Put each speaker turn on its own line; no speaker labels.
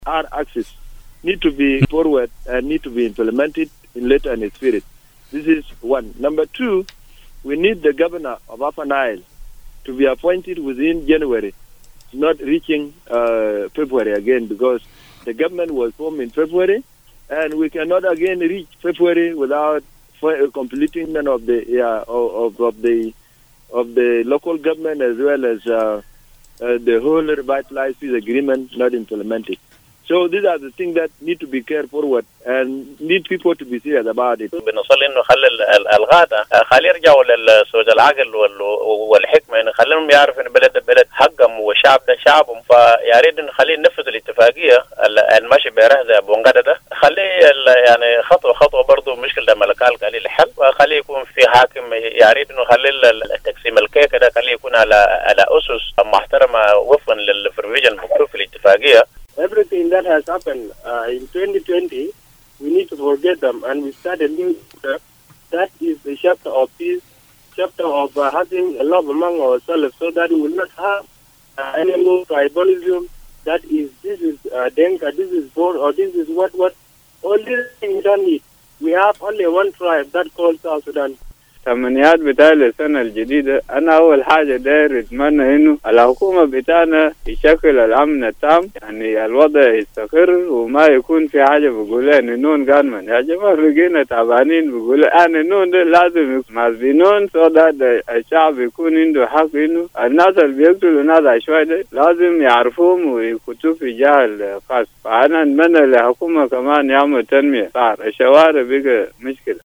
our axis need to be forward and need to be implemented in letter and spirit. This is one. Number two, we need the governor of Upper Nile to be appointed within January, not reaching February again, because the government was formed in February, and we cannot again reach February without completing of the local government as well as the whole revitalized peace agreement not implemented. So these are the things that need to be carried forward and need people to be serious about it.
بنصلي انه خلي الغادة خلي يرجعوا للسوج العقل والحكمة، انه خليهم يعرفوا ان بلد حقهم وشعب ده شعبهم، فياريد انه خليه ينفذ الاتفاقية الماشي بيره زي بونغادا ده، خليه يعني خطوة برضه مشكلة ملكال قليل الحل، وخليه يكون في حاكم ياريد انه خلي التقسيم الكيكة ده خليه يكون على اسس محترمة وفقا للبروفيجن المكتوب في الاتفاقية.
Everything that has happened in 2020, we need to forget them and we start a new chapter. That is the chapter of peace, chapter of having a love among ourselves, so that we will not have any more tribalism. This is Denka, this is Bor, or this is what. All these things we don't need. We have only one tribe that calls South Sudan.
تمنيات بتاع السنة الجديدة، أنا أول حاجة داير أتمنى إنه الحكومة بتاعنا يشكل الأمن التام، يعني الوضع يستقر وما يكون في حاجة بقولها إن نون قانون. يا جماعة بقينا تعبانين بقول أنا نون ده لازم مسبينون so that الشعب يكون عنده حق إنه الناس اللي بيقتلوا الناس عشوائي ده لازم يعرفوهم ويكتبوا في جهة خاص. فأنا أتمنى الحكومة كمان يعمل تنمية. صار الشوارع بقى مشكلة.